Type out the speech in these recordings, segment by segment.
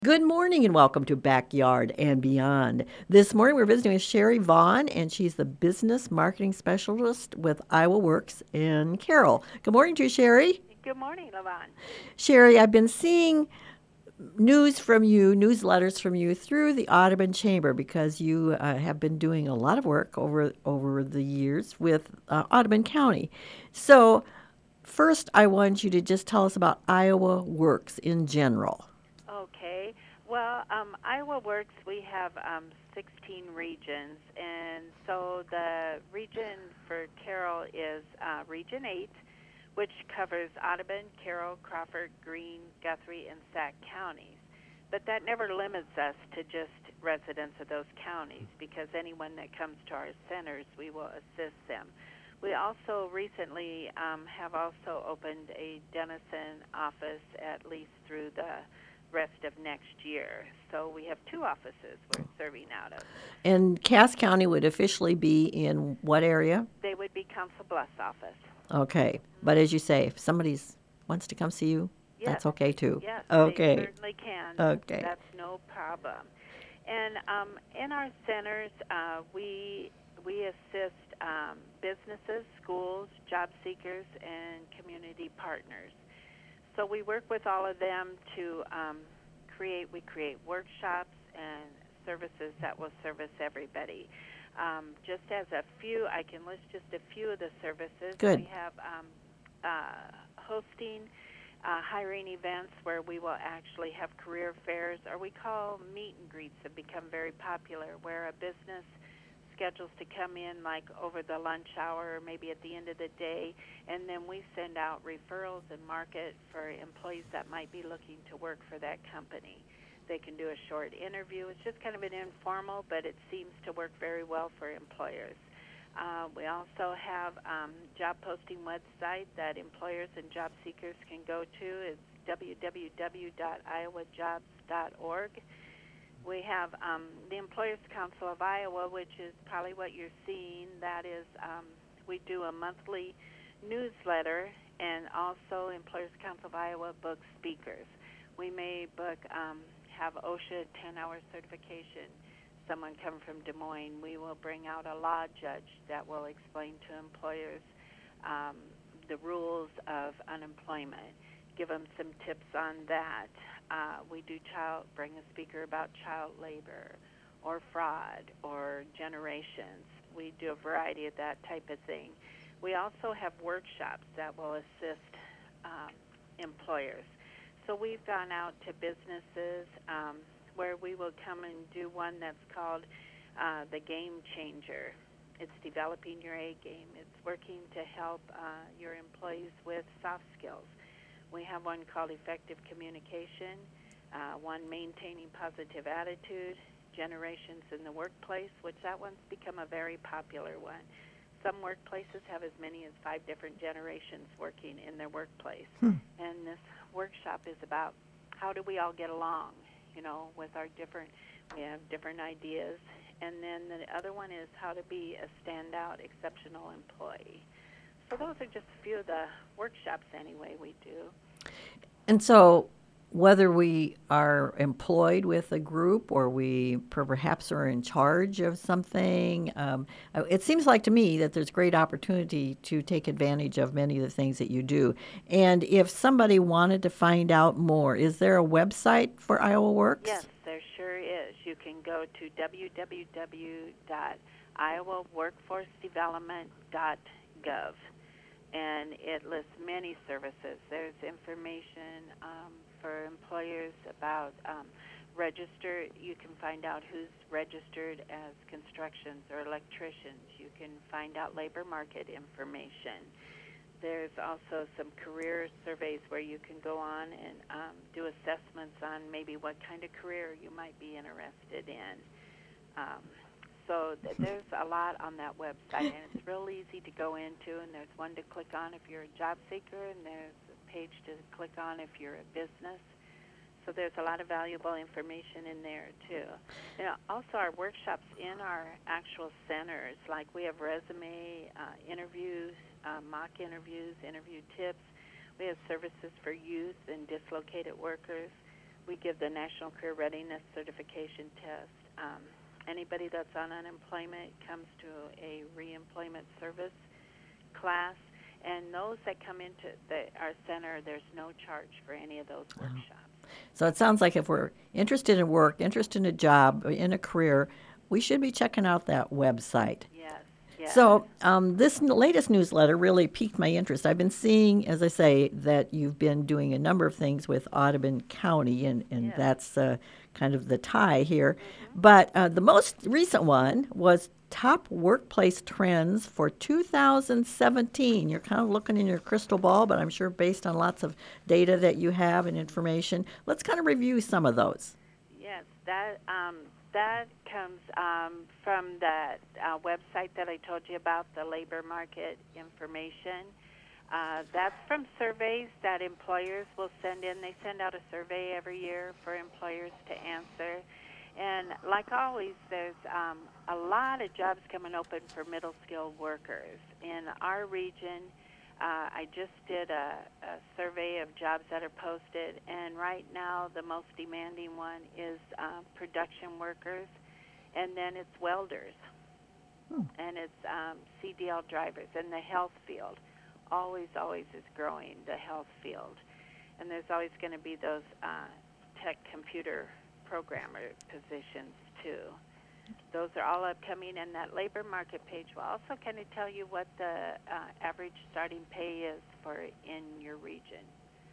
Good morning and welcome to Backyard and Beyond. This morning we're visiting with Sherry Vaughn, and she's the Business Marketing Specialist with Iowa Works in Carroll. Good morning to you, Sherry. Good morning, Levon. Sherry, I've been seeing news from you, newsletters from you through the Audubon Chamber because you have been doing a lot of work over the years with Audubon County. So, first, I want you to just tell us about Iowa Works in general. Okay. Well, Iowa Works, we have 16 regions, and so the region for Carroll is Region 8, which covers Audubon, Carroll, Crawford, Greene, Guthrie, and Sac counties. But that never limits us to just residents of those counties, because anyone that comes to our centers, we will assist them. We also recently have also opened a Denison office at least through the rest of next year. So we have two offices we're serving out of. And Cass County would officially be in what area? They would be Council Bluffs office. Okay. But as you say, if somebody wants to come see you, Yes, that's okay too. yes, they Okay. certainly can. Okay. That's no problem. And in our centers, we assist businesses, schools, job seekers, and community partners. So we work with all of them to create workshops and services that will service everybody. Just as a few, I can list just a few of the services. Good. We have hosting hiring events where we will actually have career fairs, or we call meet and greets, that become very popular, where a business schedules to come in like over the lunch hour or maybe at the end of the day, and then we send out referrals and market for employees that might be looking to work for that company. They can do a short interview. It's just kind of an informal, but it seems to work very well for employers. We also have job posting website that employers and job seekers can go to. It's www.iowajobs.org. We have the Employers Council of Iowa, which is probably what you're seeing. That is, we do a monthly newsletter, and also Employers Council of Iowa books speakers. We may book, have OSHA 10-hour certification. Someone come from Des Moines. We will bring out a law judge that will explain to employers the rules of unemployment, give them some tips on that. We do bring a speaker about child labor or fraud or generations. We do a variety of that type of thing. We also have workshops that will assist employers. So we've gone out to businesses where we will come and do one that's called the Game Changer. It's developing your A game. It's working to help your employees with soft skills. We have one called Effective Communication, one Maintaining Positive Attitude, Generations in the Workplace, which that one's become a very popular one. Some workplaces have as many as 5 different generations working in their workplace. And this workshop is about how do we all get along, with our we have different ideas. And then the other one is how to be a standout, exceptional employee. So those are just a few of the workshops anyway we do. And so, whether we are employed with a group or we perhaps are in charge of something, it seems like to me that there's great opportunity to take advantage of many of the things that you do. And if somebody wanted to find out more, is there a website for Iowa Works? Yes, there sure is. You can go to www.iowaworkforcedevelopment.gov. And it lists many services. There's information for employers about register. You can find out who's registered as constructions or electricians. You can find out labor market information. There's also some career surveys where you can go on and do assessments on maybe what kind of career you might be interested in. So there's a lot on that website, and it's real easy to go into, and there's one to click on if you're a job seeker, and there's a page to click on if you're a business. So there's a lot of valuable information in there, too. Also our workshops in our actual centers, like we have resume interviews, mock interviews, interview tips. We have services for youth and dislocated workers. we give the National Career Readiness Certification Test. Anybody that's on unemployment comes to a reemployment service class, and those that come into our center, there's no charge for any of those workshops. So it sounds like if we're interested in work, interested in a job, in a career, we should be checking out that website. Yes, yes. So this latest newsletter really piqued my interest. I've been seeing, as I say, that you've been doing a number of things with Audubon County, and Yes. that's kind of the tie here. But the most recent one was Top Workplace Trends for 2017. You're kind of looking in your crystal ball, but I'm sure based on lots of data that you have and information. Let's kind of review some of those. Yes, that comes from that website that I told you about, the labor market information. That's from surveys that employers will send in. They send out a survey every year for employers to answer. And like always, there's a lot of jobs coming open for middle-skilled workers. In our region, I just did a survey of jobs that are posted, and right now the most demanding one is production workers, and then it's welders, and it's CDL drivers, and the health field always is growing, the health field. And there's always going to be those tech computer programmer positions too. Those are all upcoming, and that labor market page will also kind of tell you what the average starting pay is for in your region.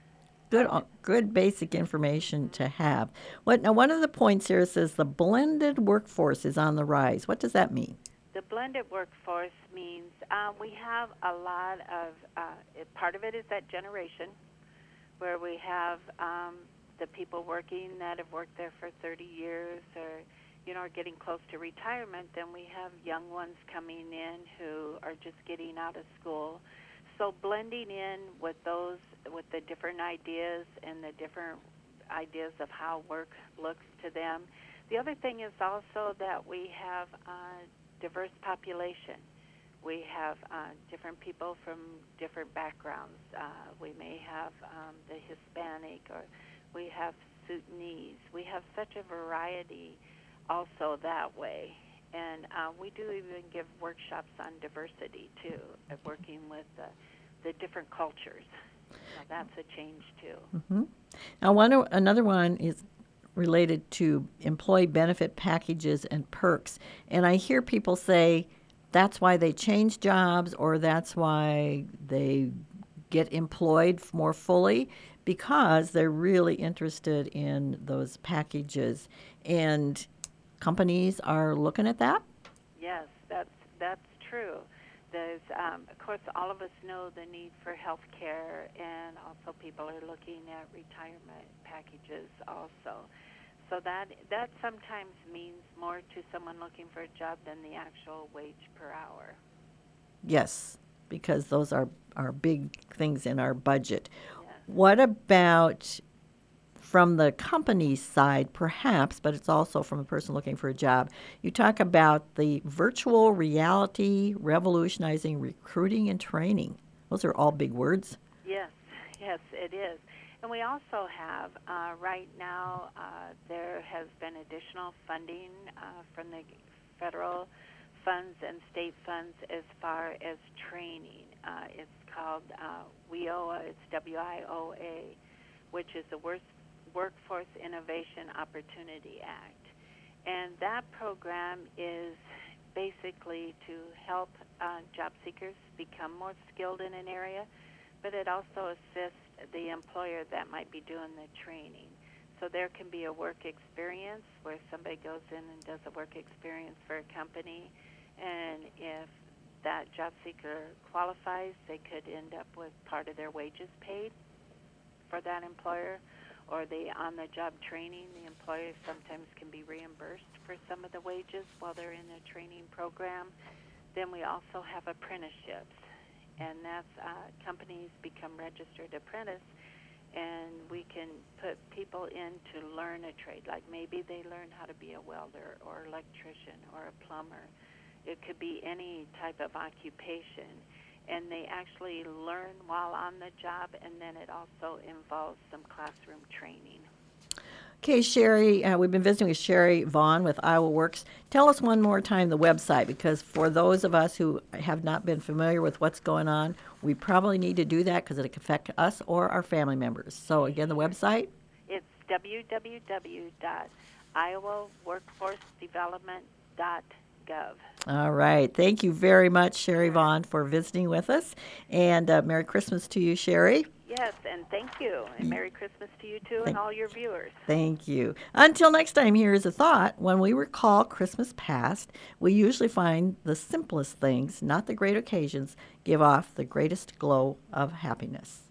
Good basic information to have. Now, one of the points here says the blended workforce is on the rise. What does that mean? The blended workforce means we have a lot of, part of it is that generation where we have the people working that have worked there for 30 years or are getting close to retirement. Then we have young ones coming in who are just getting out of school. So blending in with those, with the different ideas and the different ideas of how work looks to them. The other thing is also that we have diverse population. We have different people from different backgrounds. We may have the Hispanic, or we have Sudanese. We have such a variety also that way. And we do even give workshops on diversity, too, of working with the different cultures. So that's a change, too. Mm-hmm. Now, another one is related to employee benefit packages and perks. And I hear people say that's why they change jobs, or that's why they get employed more fully, because they're really interested in those packages. And companies are looking at that? Yes, that's true. There's, of course, all of us know the need for health care, and also people are looking at retirement packages also. So that sometimes means more to someone looking for a job than the actual wage per hour. Yes, because those are big things in our budget. Yes. What about from the company's side, perhaps, but it's also from a person looking for a job? You talk about the virtual reality revolutionizing recruiting and training. Those are all big words. Yes, it is. And we also have, right now, there has been additional funding from the federal funds and state funds as far as training. It's called WIOA, it's WIOA, which is the Workforce Innovation Opportunity Act. And that program is basically to help job seekers become more skilled in an area, but it also assists the employer that might be doing the training. So there can be a work experience where somebody goes in and does a work experience for a company, and if that job seeker qualifies, they could end up with part of their wages paid for that employer, or the on-the-job training. The employer sometimes can be reimbursed for some of the wages while they're in a training program. Then we also have apprenticeships, and that's companies become registered apprentice, and we can put people in to learn a trade. Like maybe they learn how to be a welder or electrician or a plumber. It could be any type of occupation, and they actually learn while on the job, and then it also involves some classroom training. Okay, Sherry, we've been visiting with Sherry Vaughn with Iowa Works. Tell us one more time the website, because for those of us who have not been familiar with what's going on, we probably need to do that because it can affect us or our family members. So, again, the website? It's www.iowaworkforcedevelopment.gov. All right. Thank you very much, Sherry Vaughn, for visiting with us. And Merry Christmas to you, Sherry. Yes, and thank you. And Merry Christmas to you, too, and all your viewers. Thank you. Until next time, here is a thought. When we recall Christmas past, we usually find the simplest things, not the great occasions, give off the greatest glow of happiness.